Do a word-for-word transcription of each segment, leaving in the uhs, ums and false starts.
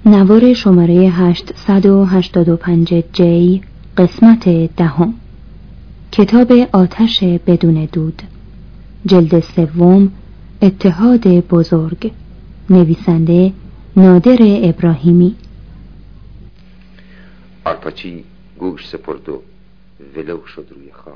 نوار شماره هشتصد و هشتاد و پنج جی، قسمت دهم. کتاب آتش بدون دود، جلد سوم، اتحاد بزرگ. نویسنده نادر ابراهیمی. آرپاچی گوش سپرد و ولو شد روی خاک.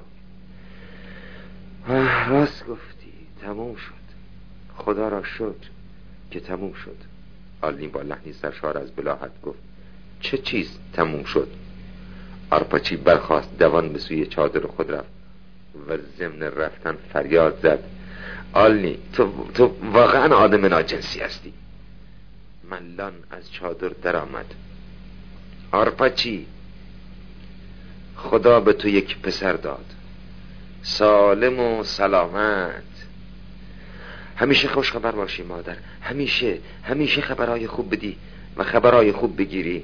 راست گفتی، تموم شد. خدا را شکر که تموم شد. آلین با لحنی سرشار از بلاهت گفت: چه چیز تموم شد؟ آرپاچی برخاست، دوان به سوی چادر خود رفت و ضمن رفتن فریاد زد: آلنی، تو, تو واقعا آدم ناجنسی هستی. ملان از چادر در آمد. آرپاچی، خدا به تو یک پسر داد، سالم و سلامت. همیشه خوش خبر باشی مادر، همیشه همیشه خبرهای خوب بدی و خبرهای خوب بگیری.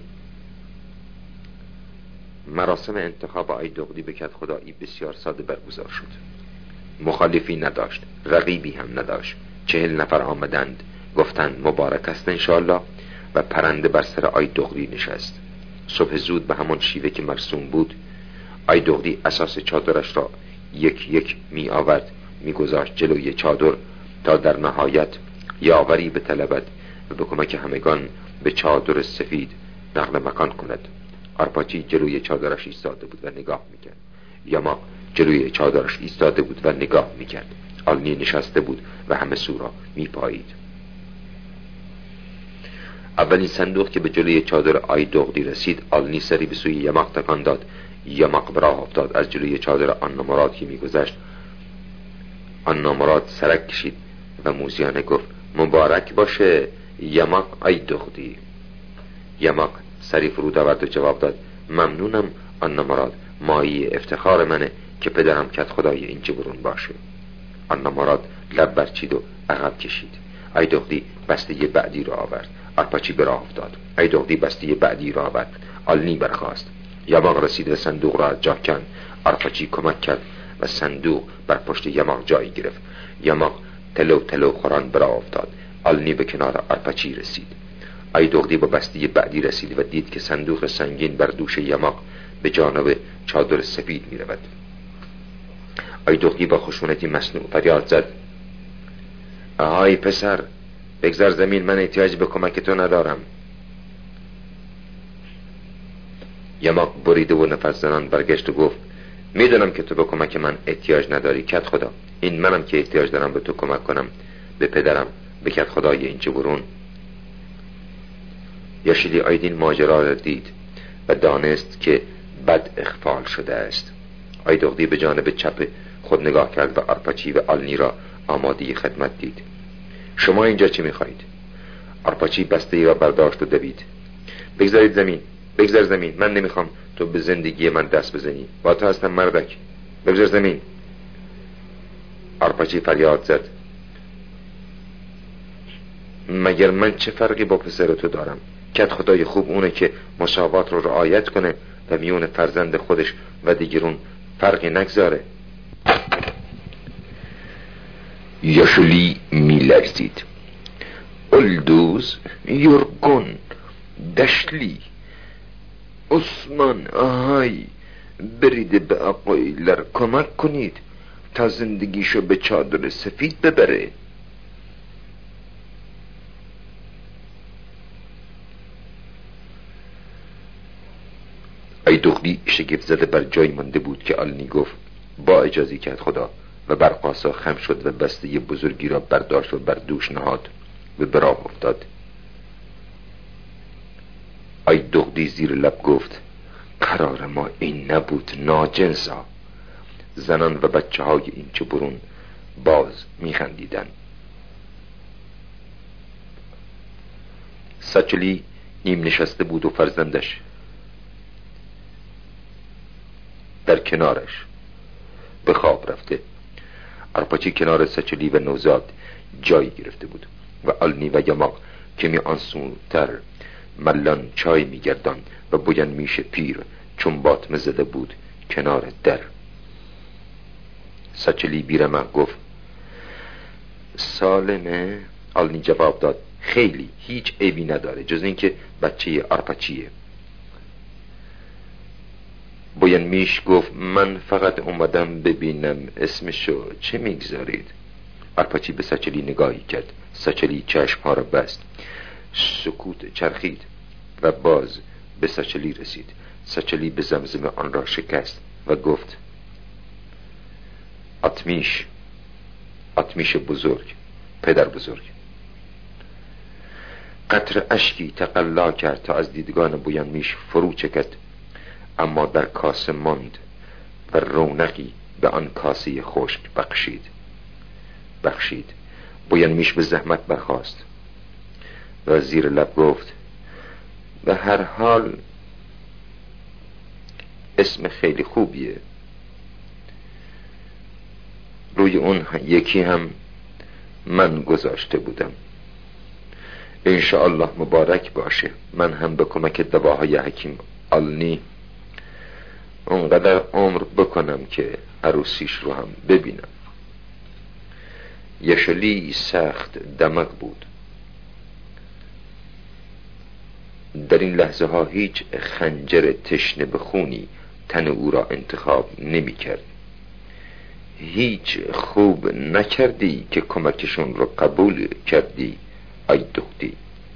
مراسم انتخاب آیدغدی به کدخدایی بسیار ساده برگزار شد. مخالفی نداشت، رقیبی هم نداشت. چهل نفر آمدند، گفتند مبارک است انشاءالله، و پرنده بر سر آیدغدی نشست. صبح زود به همان شیوه که مرسوم بود، آیدغدی اساس چادرش را یک یک می آورد، می گذاشت جلوی چادر تا در نهایت یاوری بطلبد و به کمک همگان به چادر سفید نقل مکان کند. آرپاچی جلوی چادرش ایستاده بود و نگاه میکرد. یاما جلوی چادرش ایستاده بود و نگاه میکرد. آلنی نشسته بود و همه سو را میپایید. اولین صندوق که به جلوی چادر آیدغدی رسید، آلنی سری به سوی یماق تکان داد. یماق به راه افتاد. از جلوی چادر آن نامراد که میگذشت، آن نامراد سرک کشید و موزیانه گفت: مبارک باشه یماق آیدغدی. یماق سری فرود آورد و جواب داد: ممنونم آن نامراد، مایه افتخار منه که پدرم کدخدای این جبرون باشه. آن نامراد لب برچید و عقب کشید. آیدغدی بسته بعدی را آورد. آرپاچی به راه افتاد. آیدغدی بسته بعدی را آورد. آلنی برخاست. یماق رسید و صندوق را از جا کند. آرپاچی کمک کرد و صندوق بر پشت یماق جای گرفت. یماق تلو تلو خوران به راه افتاد. آلنی به کنار آرپاچی رسید. آیدغدی با بسته بعدی رسید و دید که صندوق سنگین بر دوش یماق به جانب چادر سفید می رود. آیدغدی با خشونتی مصنوع فریاد زد: آهای پسر، بگذار زمین، من احتیاج به کمک تو ندارم. یماق بریده و نفس زنان برگشت و گفت: میدونم که تو به کمک من احتیاج نداری کدخدا، این منم که احتیاج دارم به تو کمک کنم، به پدرم، به کدخدای این جبرون. یاشیلی آیدین ماجرا را دید و دانست که بد اخفال شده است. آیدغدی به جانب چپ خود نگاه کرد و آرپاچی و آلنی را آماده خدمت دید. شما اینجا چی میخواهید؟ آرپاچی بسته ای را برداشت و دوید. بگذارید زمین، بگذار زمین، من نمیخوام تو به زندگی من دست بزنی، با تو هستم مردک، بگذار زمین. آرپاچی فریاد زد: مگر من چه فرقی با پسر تو دارم؟ کدخدای خوب اونه که مساوات رو رعایت کنه و میون فرزند خودش و دیگرون فرقی نگذاره. یاشلی میلرزید. اولدوز، یورگون، دشلی، عثمان، آهای، برید به آقایلر کمک کنید تا زندگیشو به چادر سفید ببره. آیدغدی شگفت زده بر جای مانده بود که آلنی گفت: با اجازه کدخدا، و برقاسا خم شد و بسته بزرگی را برداشت و بر دوش نهاد و به راه افتاد. آیدغدی زیر لب گفت: قرار ما این نبود ناجنسا. زنان و بچه های این جبرون باز میخندیدن. سچلی نیم نشسته بود و فرزندش در کنارش به خواب رفته. آرپاچی کنار سچلی و نوزاد جایی گرفته بود و آلنی و یماق که می آنسونتر ملان چای می گردان و بوین میش پیر چون باطمه زده بود کنار در. سچلی بیرمق گفت: سالمه؟ آلنی جواب داد: خیلی هیچ عیبی نداره جز اینکه بچه آرپاچیه. بوین میش گفت من فقط اومدم ببینم اسمشو چه میگذارید. آرپاچی به ساچلی نگاهی کرد. ساچلی چشمها را بست. سکوت چرخید و باز به ساچلی رسید. ساچلی به زمزمه آن را شکست و گفت آتمیش، آتمیش بزرگ، پدر بزرگ. قطر اشکی تقلا کرد تا از دیدگان بوین میش فرو چکد، اما در کاسه ماند و رونقی به آن کاسه خشک بخشید. بخشید. بوین میش به زحمت برخاست و زیر لب گفت به هر حال اسم خیلی خوبیه. روی اون یکی هم من گذاشته بودم. انشاءالله مبارک باشه. من هم به کمک دواهای حکیم آلنی اونقدر عمر بکنم که عروسیش رو هم ببینم. یشلی سخت دمق بود. در این لحظه ها هیچ خنجر تشنه به خونی تن او را انتخاب نمی کرد. هیچ خوب نکردی که کمکشون رو قبول کردی ای دختی.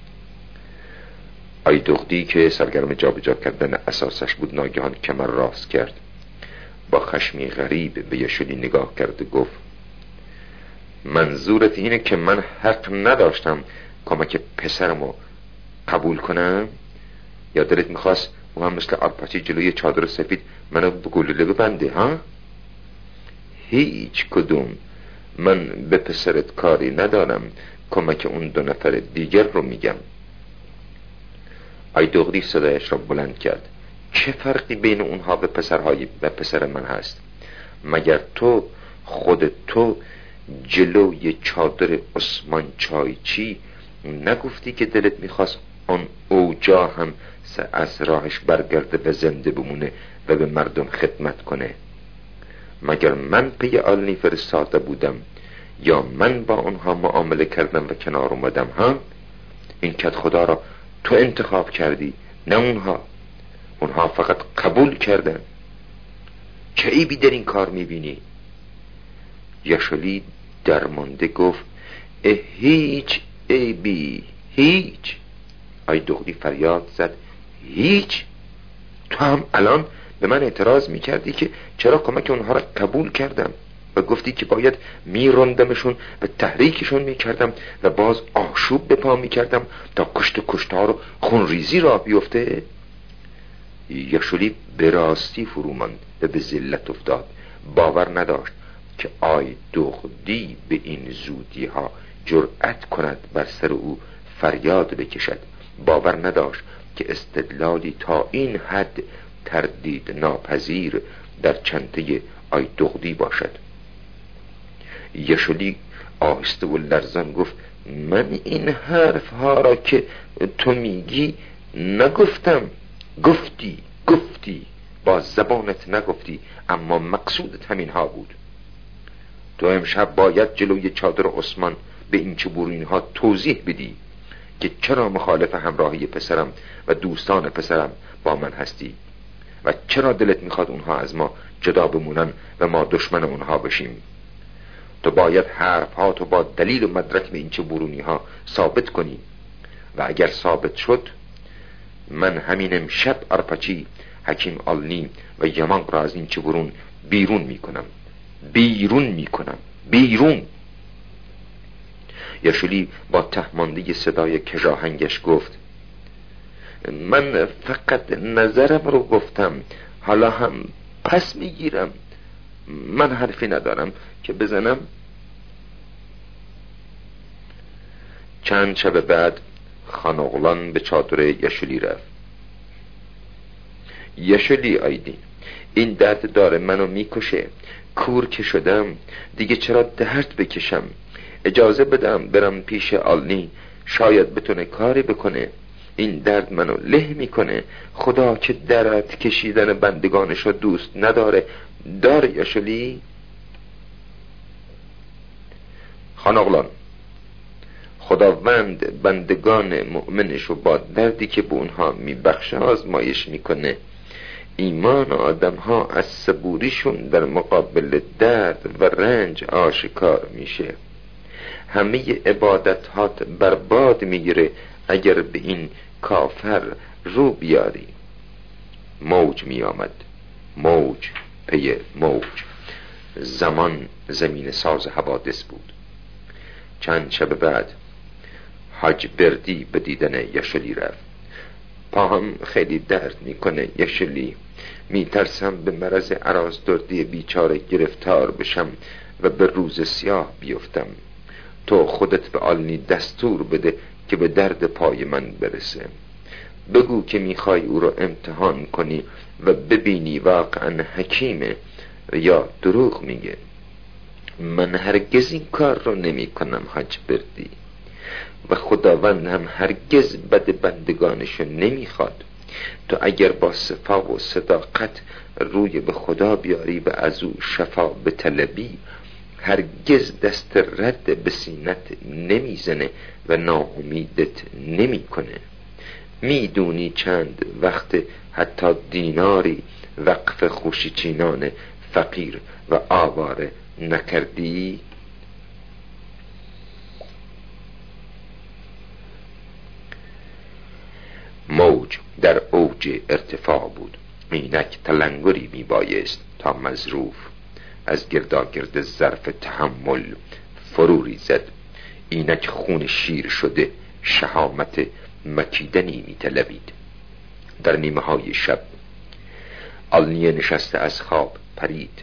ای دختی که سرگرم جابجا کردن اساسش بود ناگهان کمر راست کرد. با خشمی غریب به یشلی نگاه کرد و گفت منظورت اینه که من حق نداشتم کمک پسرمو قبول کنم؟ یا دلت میخواست او هم مثل آرپاچی جلوی چادر سفید منو به گلوله ببنده ها؟ هیچ کدوم. من به پسرت کاری ندارم، کمک اون دو نفر دیگر رو میگم. ای دغدی صدایش را بلند کرد. چه فرقی بین اونها و پسرهای و پسر من هست؟ مگر تو خود تو جلوی چادر عثمان چایچی نگفتی که دلت میخواست آن اوجا هم از راهش برگرده و زنده بمونه و به مردم خدمت کنه؟ مگر من پی آلنی فرستاده بودم یا من با اونها معامله کردم و کنار اومدم؟ ها؟ این کت خدا را تو انتخاب کردی نه اونها. اونها فقط قبول کردن. چه عیبی در این کار میبینی؟ یشلی درمانده گفت هیچ عیبی، هیچ. ای دغدی فریاد زد هیچ؟ تو هم الان به من اعتراض میکردی که چرا کمک اونها را قبول کردم و گفتی که باید میرندمشون و تحریکشون میکردم و باز آشوب به پا میکردم تا کشت کشتار و خونریزی را بیفته. یشلی به راستی فرو ماند و به ذلت افتاد. باور نداشت که آی دغدی به این زودی ها جرأت کند بر سر او فریاد بکشد. باور نداشت که استدلالی تا این حد تردید ناپذیر در چنته آی دغدی باشد. یشلی آهسته و لرزان گفت من این حرف ها را که تو میگی نگفتم. گفتی گفتی با زبانت نگفتی، اما مقصودت همین ها بود. تو امشب باید جلوی چادر عثمان به این چبورین ها توضیح بدی که چرا مخالف همراهی پسرم و دوستان پسرم با من هستی و چرا دلت میخواد اونها از ما جدا بمونن و ما دشمن اونها بشیم. تو باید حرف ها تو با دلیل و مدرک به این چبورونی ها ثابت کنی و اگر ثابت شد من همین امشب آرپاچی، حکیم آلنی و یمانق را از این چبورون بیرون میکنم. بیرون میکنم. بیرون. یشلی با تهماندگی صدای کژاهنگش گفت من فقط نظرم رو گفتم، حالا هم پس میگیرم. من حرفی ندارم که بزنم. چند شب بعد خانوغلان به چادر یشلی رفت. یشلی آیدی این درد داره منو میکشه. کور که شدم دیگه چرا درد بکشم؟ اجازه بدم برم پیش آلنی، شاید بتونه کاری بکنه. این درد منو له میکنه. خدا که درد کشیدن بندگانشو دوست نداره. داره یشلی؟ خانوغلان خداوند بندگان مؤمنش رو با دردی که به اونها میبخشه آزمایش میکنه. ایمان آدم ها از صبوریشون در مقابل درد و رنج آشکار میشه. همه عبادتات برباد میگیره اگر به این کافر رو بیاری. موج میآمد، موج پی موج. زمان زمین ساز حوادث بود. چند شب بعد حاج بردی به دیدن یشلی رفت. پاهم خیلی درد میکنه یشلی، میترسم به مرض ارازدردی بیچاره گرفتار بشم و به روز سیاه بیفتم. تو خودت به آلنی دستور بده که به درد پای من برسه. بگو که میخوای او رو امتحان کنی و ببینی واقعا حکیمه یا دروغ میگه. من هرگز این کار رو نمی کنم حاج بردی، و خداوند هم هرگز بد بندگانشو نمیخواد. تو اگر با صفا و صداقت روی به خدا بیاری و از او شفا بطلبی، هرگز دست رد به سینت نمیزنه و ناامیدت نمیکنه. میدونی چند وقت حتی دیناری وقف خوشیچینان فقیر و آواره نکردی؟ موج در اوج ارتفاع بود. اینک تلنگری می بایست تا مظروف از گرداگرد ظرف تحمل فرو ریزد. اینک خون شیر شده شهامت مکیدنی می طلبید. در نیمه های شب آلنیه نشسته از خواب پرید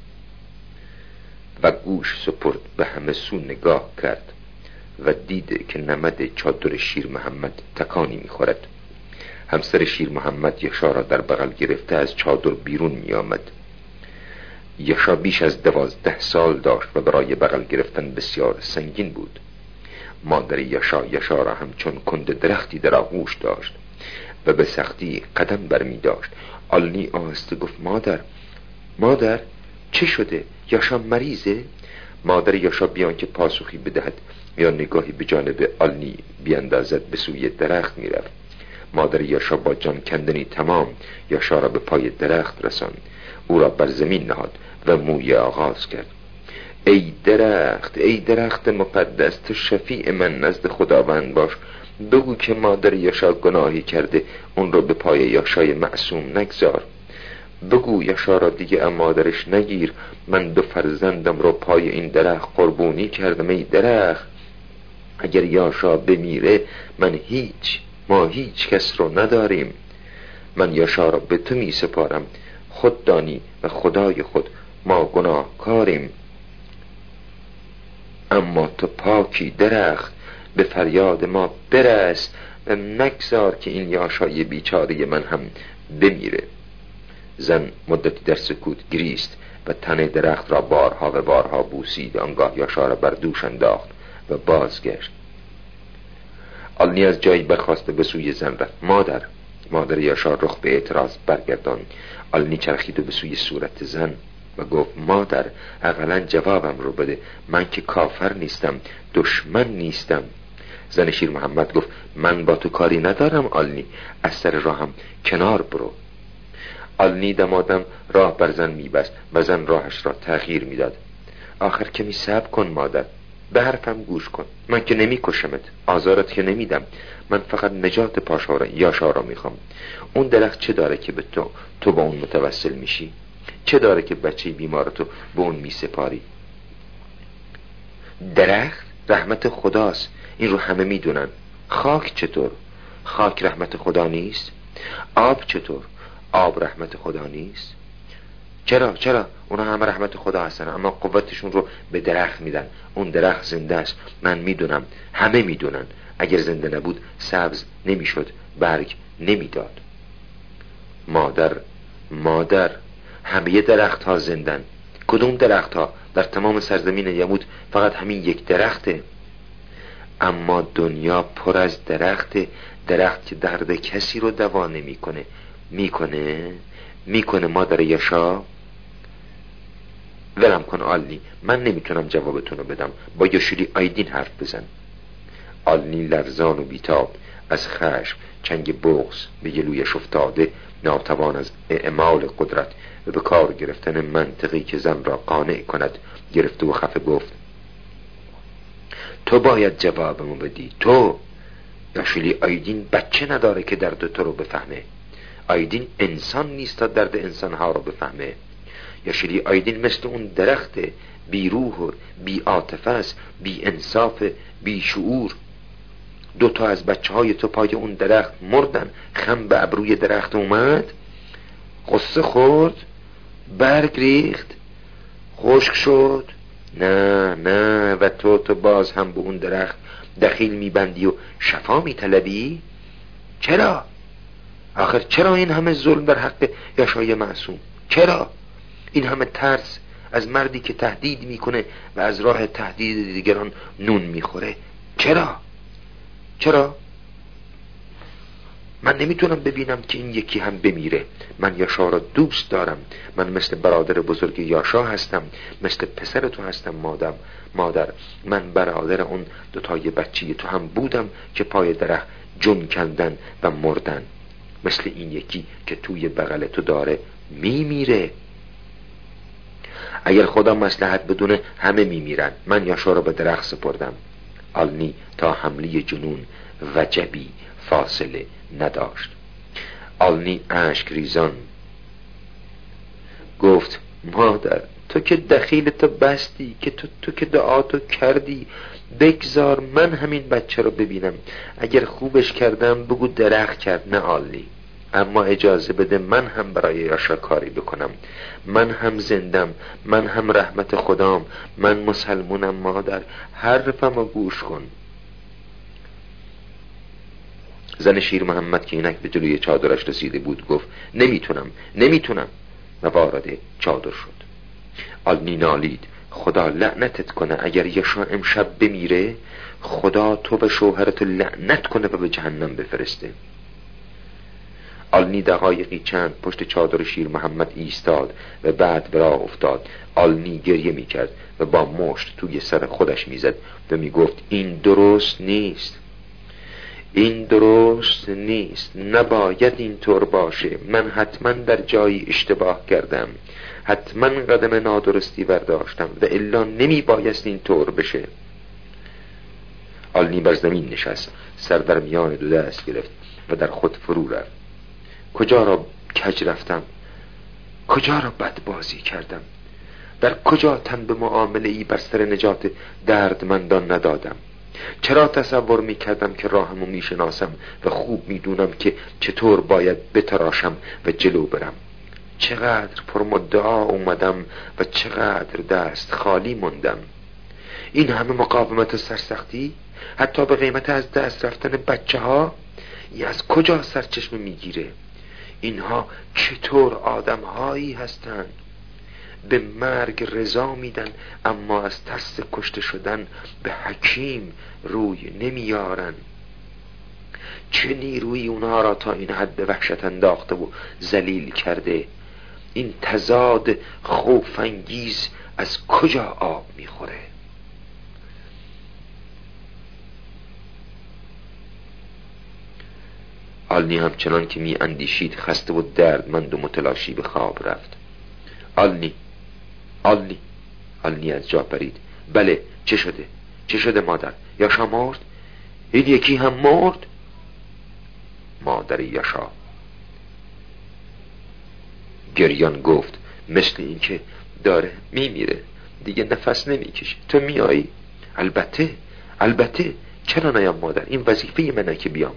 و گوش سپرد به همه سو نگاه کرد و دیده که نمد چادر شیر محمد تکانی می خورد. همسر شیر محمد یشا را در بغل گرفته از چادر بیرون می آمد. یشا بیش از دوازده سال داشت و برای بغل گرفتن بسیار سنگین بود. مادر یشا یشا را همچون کند درختی در آغوش داشت و به سختی قدم برمی داشت. آلنی آهسته گفت مادر، مادر چه شده؟ یشا مریضه؟ مادر یشا بیان که پاسخی بدهد یا نگاهی به جانب آلنی بیاندازد به سوی درخت می رفت. مادر یشا با جان کندنی تمام یشا را به پای درخت رساند، او را بر زمین نهاد و موی آغاز کرد. ای درخت، ای درخت مقدس، تو شفیع من نزد خداوند باش. بگو که مادر یشا گناهی کرده، اون رو به پای یشای معصوم نگذار. بگو یشا را دیگه ام مادرش نگیر. من دو فرزندم رو پای این درخت قربونی کردم. ای درخت، اگر یشا بمیره من هیچ ما هیچ کس رو نداریم. من یشا را به تو می سپارم. خود دانی و خدای خود ما گناهکاریم. اما تو پاکی درخت، به فریاد ما برس و نگذار که این یاشای بیچاره من هم بمیره. زن مدتی در سکوت گریست و تن درخت را بارها و بارها بوسید. آنگاه یاشا را بر دوش انداخت و بازگشت. آلنی از جایی برخاسته به سوی زن رفت. مادر مادر یاشا رخ به اعتراض برگردان. آلنی چرخید و به سوی صورت زن و گفت مادر، اقلا جوابم رو بده. من که کافر نیستم، دشمن نیستم. زن شیر محمد گفت من با تو کاری ندارم آلنی، از سر راهم کنار برو. آلنی دمادم راه بر زن میبست و زن راهش را تغییر میداد. آخر کمی صبر کن مادر، به حرفم گوش کن. من که نمی کشمت، آزارت که نمیدم. من فقط نجات پاشا یاشا را میخوام. اون درخت چه داره که به تو تو با اون متوسل میشی؟ چه داره که بچه بیمارتو به اون میسپاری؟ درخت رحمت خداست، این رو همه میدونن. خاک چطور؟ خاک رحمت خدا نیست؟ آب چطور؟ آب رحمت خدا نیست؟ چرا؟ چرا؟ اونا همه رحمت خدا هستن، اما قوتشون رو به درخت میدن. اون درخت زنده است، من میدونم، همه میدونن. اگر زنده نبود سبز نمیشد، برگ نمیداد. مادر مادر همه درخت ها زندن. کدوم درخت ها؟ در تمام سرزمین یمود فقط همین یک درخته. اما دنیا پر از درخته. درخت که درد کسی رو دوا نمیکنه. میکنه میکنه مادر یشا؟ ولم کن آلنی، من نمیتونم جوابتون رو بدم. با یشلی آیدین حرف بزن. آلنی لرزان و بیتاب از خشم چنگ بغض به گلویش افتاده، ناتوان از اعمال قدرت و به کار گرفتن منطقی که زن را قانع کند گرفته و خفه گفت: تو باید جوابمو بدی. تو یاشلی آیدین بچه نداره که درد تو رو بفهمه. آیدین انسان نیست تا درد انسانها رو بفهمه. یاشلی آیدین مثل اون درخت بی روح و بی عاطفه است، بی انصاف، بی شعور. دو تا از بچه های تو پای اون درخت مردن، خم به ابروی درخت اومد، قصه خورد، برگ ریخت، خشک شد. نه نه و تو تو باز هم به اون درخت دخیل میبندی و شفا میطلبی؟ چرا؟ آخر چرا این همه ظلم در حق یاشای معصوم؟ چرا این همه ترس از مردی که تهدید میکنه و از راه تهدید دیگران نون میخوره؟ چرا؟ چرا؟ من نمیتونم ببینم که این یکی هم بمیره. من یاشا را دوست دارم. من مثل برادر بزرگ یاشا هستم، مثل پسر تو هستم. مادر مادر من برادر اون دوتای بچی تو هم بودم که پای درخت جون کندن و مردن، مثل این یکی که توی بغل تو داره میمیره. اگر خدا مصلحت بدونه همه میمیرن. من یاشا را به درخت سپردم. آلنی تا حمله جنون وجبی فاصله نداشت. آلنی اشک ریزان گفت: مادر تو که دخیل تو بستی، که تو, تو که دعاتو کردی، بگذار من همین بچه رو ببینم. اگر خوبش کردم بگو درخت کرد، نه آلنی. اما اجازه بده من هم برای یاشا کاری بکنم. من هم زندم، من هم رحمت خدام، من مسلمونم. مادر حرفمو گوش کن. زن شیر محمد که اینک به جلوی چادرش رسیده بود گفت: نمیتونم نمیتونم و وارد چادر شد. آلنی نالید: خدا لعنتت کنه، اگر یاشا امشب بمیره خدا تو به شوهرتو لعنت کنه و به جهنم بفرسته. آلنی دقایقی چند پشت چادر شیر محمد ایستاد و بعد به راه افتاد. آلنی گریه میکرد و با مشت توی سر خودش میزد و میگفت: این درست نیست، این درست نیست، نباید اینطور باشه. من حتما در جایی اشتباه کردم، حتما قدم نادرستی برداشتم و الا نمی بایست اینطور بشه. آلنی بر زمین نشست، سر در میان دو دست گرفت و در خود فرو رفت. کجا را کج رفتم؟ کجا را بدبازی کردم؟ در کجا تن به معامله ای بر سر نجات دردمندان ندادم؟ چرا تصور می کردم که راهمو می شناسم و خوب می دونم که چطور باید بتراشم و جلو برم؟ چقدر پرمدعا اومدم و چقدر دست خالی موندم. این همه مقاومت و سرسختی، حتی به قیمت از دست رفتن بچه ها، ای از کجا سرچشمه می گیره؟ اینها چطور آدم هایی هستند؟ به مرگ رضا میدن اما از ترس کشته شدن به حکیم روی نمیارن. چه نیروی اونها را تا این حد به وحشت انداخته و ذلیل کرده؟ این تضاد خوف انگیز از کجا آب میخوره؟ آلنی همچنان که می اندیشید خسته و دردمند و متلاشی به خواب رفت. آلنی آلنی آلنی از جا پرید. بله، چه شده؟ چه شده مادر؟ یاشا مرد؟ این یکی هم مرد؟ مادر یاشا گریان گفت: مثل این که داره میمیره، دیگه نفس نمیکشه. تو میایی؟ البته البته، چرا نیام مادر؟ این وظیفه منه که بیام.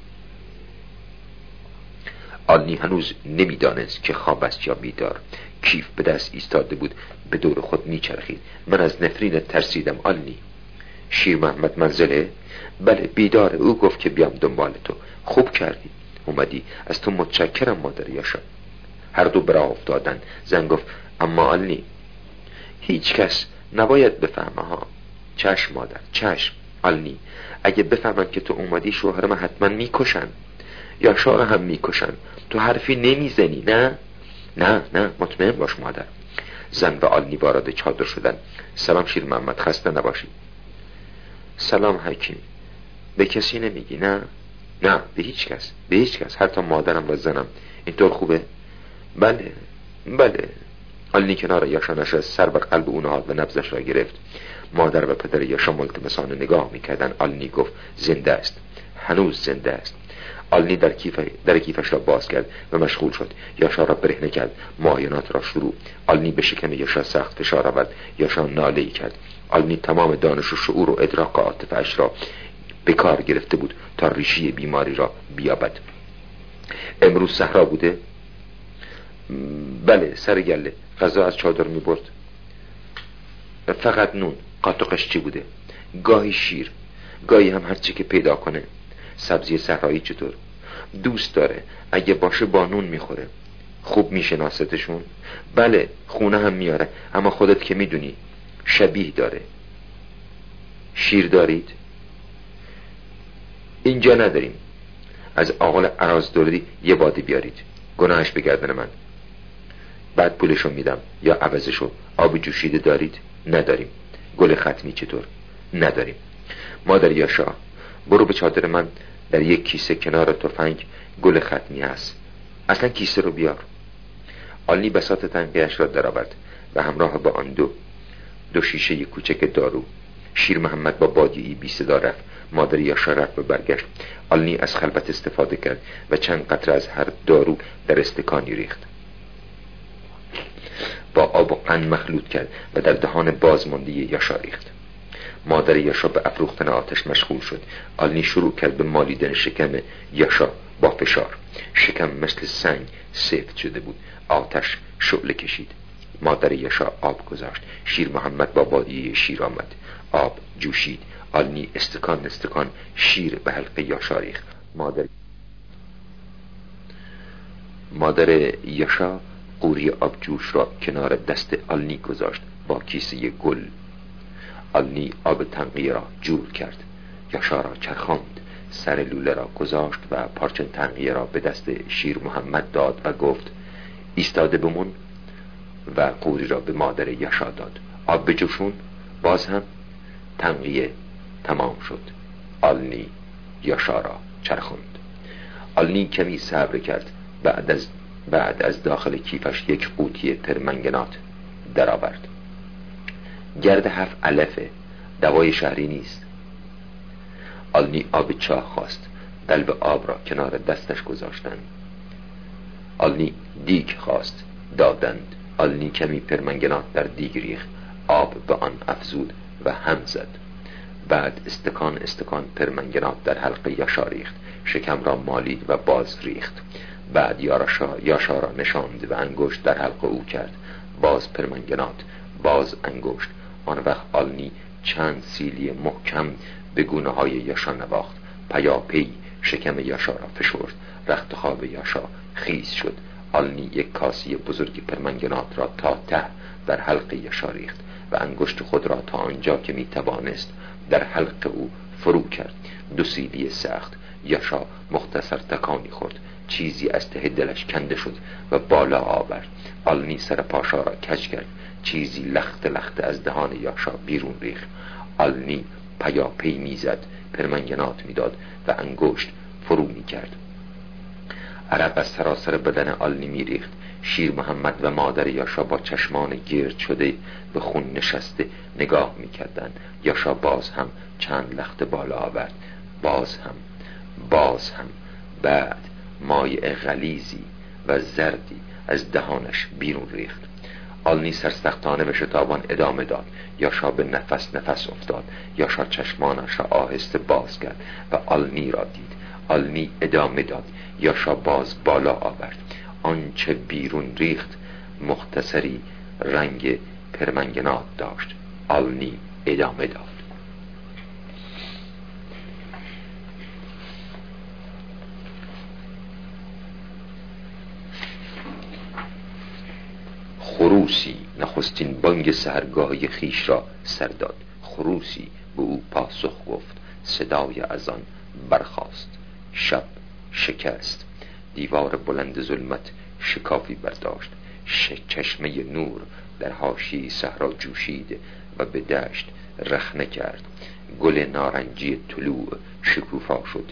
آلنی هنوز نمیدانست که خواب است یا بیدار. کیف به دست ایستاده بود، به دور خود میچرخید. من از نفرینت ترسیدم آلنی. شیر محمد منزله؟ بله بیداره، او گفت که بیام دنبال تو. خوب کردی اومدی، از تو متشکرم مادر یاشا. هر دو براه افتادن. زن گفت: اما آلنی هیچ کس نباید بفهمه ها. چشم مادر، چشم. آلنی اگه بفهمن که تو اومدی شوهرم حتما میکشن، یاشا رو هم میکشن. تو حرفی نمیزنی؟ نه نه نه مطمئن باش مادر. زن و آلنی وارد چادر شدن. سلام شیر محمد، خسته نباشی. سلام حکیم. به کسی نمیگی؟ نه نه به هیچ کس، به هیچ کس، حتی مادرم و زنم. اینطور خوبه؟ بله بله. آلنی کنار یاشا نشست، سر بر قلب او نهاد و نبضش را گرفت. مادر و پدر یاشا ملتمسانه نگاه میکردن. آلنی گفت زنده است، هنوز زنده است. آلنی در کیف در کیفش را باز کرد و مشغول شد. یاشا را برهنه کرد، معاینات را شروع. آلنی به شکم یاشا سخت فشار آورد. یاشا ناله ای کرد. آلنی تمام دانش و شعور و ادراک و عاطفه‌اش را به کار گرفته بود تا ریشه بیماری را بیابد. امروز صحرا بوده؟ بله، سر گله. غذا از چادر می برد؟ فقط نون. قاطقش چی بوده؟ گاهی شیر، گاهی هم هرچی که پیدا کنه. سبزی صحرایی چطور؟ دوست داره، اگه باشه با نون میخوره. خوب میشناستشون؟ بله، خونه هم میاره، اما خودت که میدونی شبیه داره. شیر دارید؟ اینجا نداریم. از آقل عرازدردی یه باده بیارید، گناهش به گردن من. بعد پولشو میدم یا عوضشو. آب جوشیده دارید؟ نداریم. گل ختمی چطور؟ نداریم. مادر یاشا، برو به چادر من در یک کیسه کنار تفنگ گل ختمی هست. اصلا کیسه رو بیار. آلنی بساط تنقیه‌اش را درآورد و همراه با آن دو دو شیشه کوچک دارو. شیر محمد با بادیه‌ای بی صدا رفت. مادر یاشا رفت و برگشت. آلنی از خلوت استفاده کرد و چند قطره از هر دارو در استکانی ریخت. با آب و قند مخلوط کرد و در دهان بازمانده یاشا ریخت. مادر یاشا به افروختن آتش مشغول شد. آلنی شروع کرد به مالیدن شکم یاشا با فشار. شکم مثل سنگ سفت شده بود. آتش شعله کشید. مادر یاشا آب گذاشت. شیر محمد با بادیه شیر آمد. آب جوشید. آلنی استکان استکان شیر به حلق یاشا ریخت. مادر مادر یاشا قوری آب جوش را کنار دست آلنی گذاشت با کیسه گل. آلنی آب تنقیه را جور کرد. یاشا را چرخاند. سر لوله را گذاشت و پارچه تنقیه را به دست شیر محمد داد و گفت ایستاده بمون، و قوری را به مادر یاشا داد. آب بجوشون. باز هم تنقیه تمام شد. آلنی یاشا را چرخاند. آلنی کمی صبر کرد. بعد از بعد از داخل کیفش یک قوطی پرمنگنات درآورد. گرد هفت علفه، دوای شهری نیست. آلنی آب چاه خواست. دلو آب را کنار دستش گذاشتند. آلنی دیگ خواست، دادند. آلنی کمی پرمنگنات در دیگ ریخت. آب به آن افزود و هم زد. بعد استکان استکان پرمنگنات در حلق یاشا ریخت. شکم را مالید و باز ریخت. بعد یاشا یاشا را نشاند و انگشت در حلق او کرد. باز پرمنگنات، باز انگشت. آن وقت آلنی چند سیلی محکم به گونه های یاشا نواخت. پیاپی شکم یاشا را فشرد. رخت خواب یاشا خیس شد. آلنی یک کاسی بزرگی پرمنگنات را تا ته در حلق یاشا ریخت و انگشت خود را تا آنجا که می توانست در حلق او فرو کرد. دو سیلی سخت. یاشا مختصر تکانی خورد. چیزی از ته دلش کنده شد و بالا آورد. آلنی سر پاشا را کج کرد. چیزی لخت لخت از دهان یاشا بیرون ریخت. آلنی پیاپی میزد، پرمنگنات میداد و انگشت فرو میکرد. عرق از سراسر بدن آلنی میریخت. شیر محمد و مادر یاشا با چشمان گرد شده به خون نشسته نگاه میکردند. یاشا باز هم چند لخت بالا آورد. باز هم باز هم بعد مایع غلیظی و زردی از دهانش بیرون ریخت. آلنی سرسختانه به شتابان ادامه داد. یاشا به نفس نفس افتاد. یاشا چشمانش را آهسته باز کرد و آلنی را دید. آلنی ادامه داد. یاشا باز بالا آورد. آنچه بیرون ریخت مختصری رنگ پرمنگنات داشت. آلنی ادامه داد. خروسی نخستین بانگ سحرگاهی خیش را سر داد. خروسی به او پاسخ گفت. صدای اذان برخاست. شب شکست. دیوار بلند ظلمت شکافی برداشت. چشمه نور در حاشیه صحرا جوشید و به دشت رخنه کرد. گل نارنجی طلوع شکوفا شد.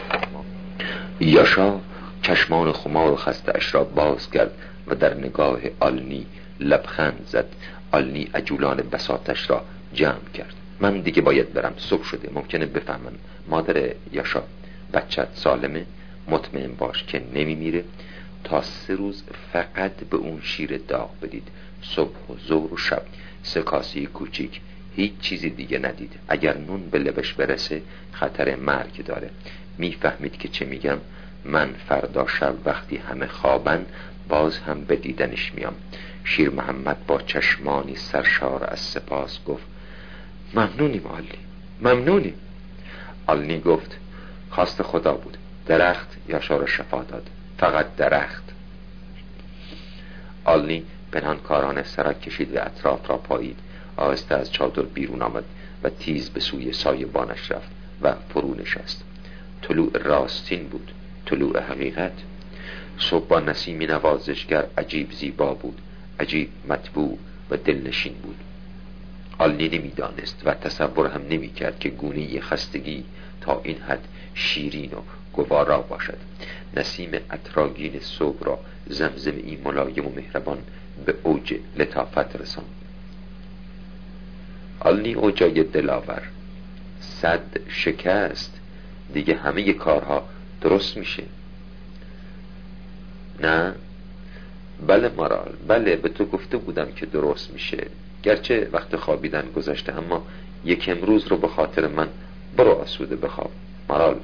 یاشا چشمان خمار و خسته اش را باز کرد و در نگاه آلنی لبخند زد. آلنی عجولان بساطش را جمع کرد. من دیگه باید برم، صبح شده، ممکنه بفهمن. مادر یاشا بچت سالمه، مطمئن باش که نمیمیره. تا سه روز فقط به اون شیر داغ بدید، صبح و ظهر و شب، سه کاسه کوچیک، هیچ چیزی دیگه ندید. اگر نون به لبش برسه خطر مرگ داره. میفهمید که چه میگم؟ من فردا شب وقتی همه خوابن باز هم به دیدنش میام. شیر محمد با چشمانی سرشار از سپاس گفت ممنونیم آلنی، ممنونیم. آلنی گفت خواست خدا بود. درخت یاشا را شفا داد، فقط درخت. آلنی پنهان کارانه سرک کشید و اطراف را پایید. آهسته از چادر بیرون آمد و تیز به سوی سایبانش رفت و فرو نشست. طلوع راستین بود، طلوع حقیقت. صبح با نسیمی نوازشگر عجیب زیبا بود، عجیب مطبوع و دلنشین بود. آلنی نمی دانست و تصور هم نمی کرد که گونه خستگی تا این حد شیرین و گوارا باشد. نسیم عطرآگین صبح را زمزمه‌ای ملایم و مهربان به اوج لطافت رساند. آلنی اوجای دلاور، صد شکست، دیگه همه کارها درست میشه. نه بله مارال، بله به تو گفته بودم که درست میشه، گرچه وقت خوابیدن گذشته، اما یک امروز رو به خاطر من برو آسوده بخواب مارال.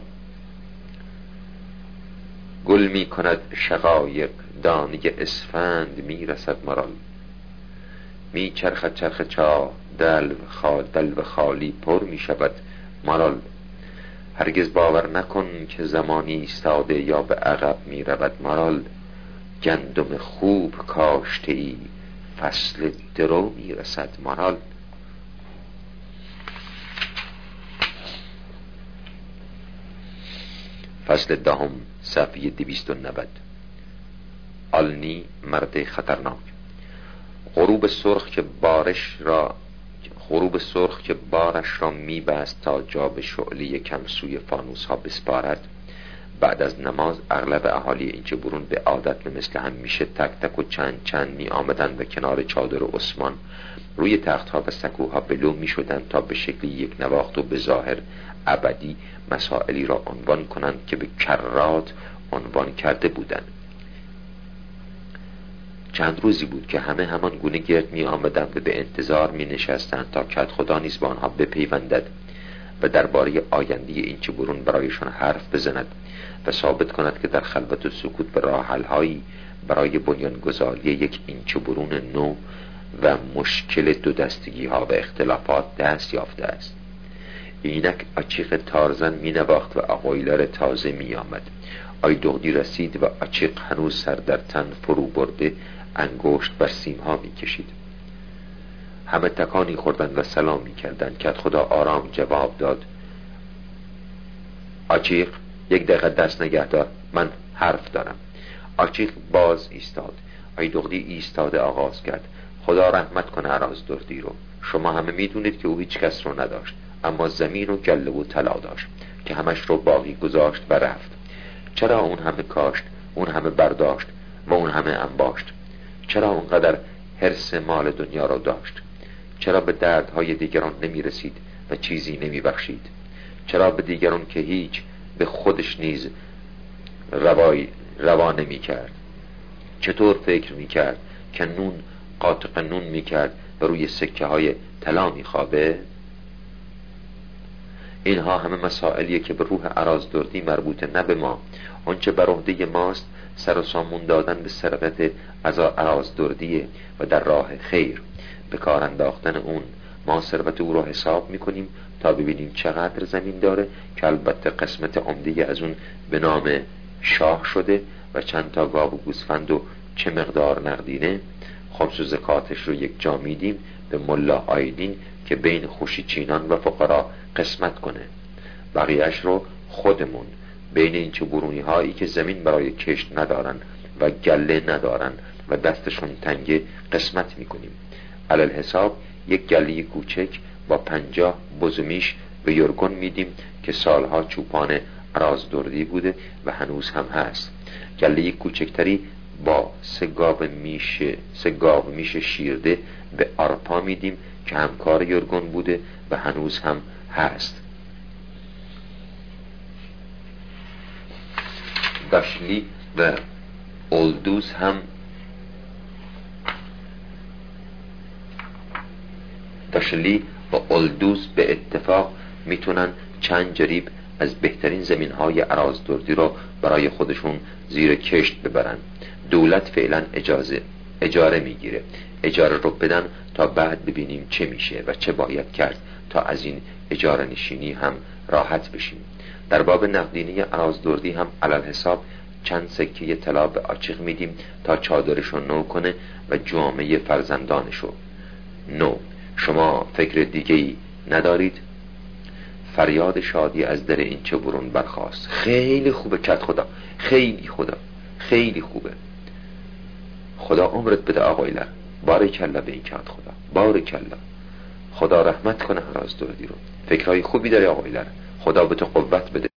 گل می کند شقایق، دانه اسفند می رسد مارال. می چرخد چرخ چاه، دلو خال دلو خالی پر می شود مارال. هرگز باور نکن که زمانی ایستاده یا به عقب می رود مارال. گندم خوب کاشته ای، فصل درو می رسد مارال. فصل دهم، صفحه دویست و نود. آلنی مرد خطرناک. غروب سرخ که بارش را غروب سرخ که بارش را میبست تا جا به شعله کم سوی فانوس ها بسپارد. بعد از نماز اغلب اهالی اینچه برون به عادت مثل همیشه تک تک و چند چند می آمدند و کنار چادر عثمان روی تخت ها و سکوها بلو می شدند تا به شکل یک نواخت و به ظاهر ابدی مسائلی را عنوان کنند که به کرات عنوان کرده بودند. چند روزی بود که همه همان گونه گرد می آمدند و به انتظار می نشستند تا کد خدا نیز با آنها بپیوندد و درباره آینده اینچه برون برایشان حرف بزند و ثابت کند که در خلوت و سکوت به راه حل‌هایی برای بنیانگذاری یک اینچه برون نو و مشکل دو دستگی ها و اختلافات دست یافته است. اینک آچیق تارزن می نواخت و آقایلر تازه می آمد. آیدغدی رسید و آچیق هنوز سر در تن فرو برده انگشت بر سیم ها می کشید. همه تکانی خوردند و سلام می کردند. کد خدا آرام جواب داد آچیق یک دقیقه دست نگهدار، من حرف دارم. آچیق باز ایستاد. آیدغدی ایستاده آغاز کرد. خدا رحمت کنه ارازدردی رو. شما همه می دونید که او هیچ کس رو نداشت، اما زمین و گله و طلا داشت که همش رو باقی گذاشت و رفت. چرا اون همه کاشت، اون همه برداشت و اون همه انباشت؟ چرا اونقدر حرص مال دنیا رو داشت؟ چرا به دردهای دیگران نمی رسید و چیزی نمی بخشید؟ چرا به دیگران که هیچ به خودش نیز روای روا نمی کرد؟ چطور فکر می کرد که نون قاطق نون می کرد و روی سکه های طلا می خوابه؟ اینها همه مسائلیه که به روح ارازدردی مربوطه، نه به ما. آنچه بر عهده ماست سر و سامون دادن به سرقت از ارازدردیه و در راه خیر به کار انداختن اون. ما ثروت او رو حساب میکنیم تا ببینیم چقدر زمین داره، که البته قسمت عمده از اون به نام شاه شده و چند تا گاو و گوسفند و چه مقدار نقدینه. خمس و زکاتش رو یک جا میدیم به ملا آیدین که بین خوشی چینان و فقرا قسمت کنه. بقیهش رو خودمون بین این چه برونی هایی که زمین برای کشت ندارن و گله ندارن و دستشون تنگه قسمت میکنیم. علل حساب یک گله کوچک با پنجاه بزمیش به یرگن میدیم که سالها چوپان رازدردی بوده و هنوز هم هست. گله کوچکتری با سه گاو میش سه گاو میش شیرده به آرپا میدیم که همکار یرگن بوده و هنوز هم هست. داشلی و اولدوز هم داشلی و اولدوز به اتفاق میتونن چند جریب از بهترین زمین های رازدردی رو برای خودشون زیر کشت ببرن. دولت فعلا اجازه اجاره میگیره. اجاره رو بدن تا بعد ببینیم چه میشه و چه باید کرد تا از این اجاره نشینی هم راحت بشیم. در باب نقدینی رازدردی هم علل حساب چند سکه طلا به عاشق میدیم تا چادرشو نو کنه و جامعه فرزندانشو. نو شما فکر دیگه‌ای ندارید؟ فریاد شادی از در این چه برون برخاست. خیلی خوبه کت خدا، خیلی خدا خیلی خوبه. خدا عمرت بده آقایلر. بارکالله به این کت خدا، بارکالله. خدا رحمت کنه رازدردی رو. فکرهای خوبی داره آقایلر. خدا به تو قوت بده.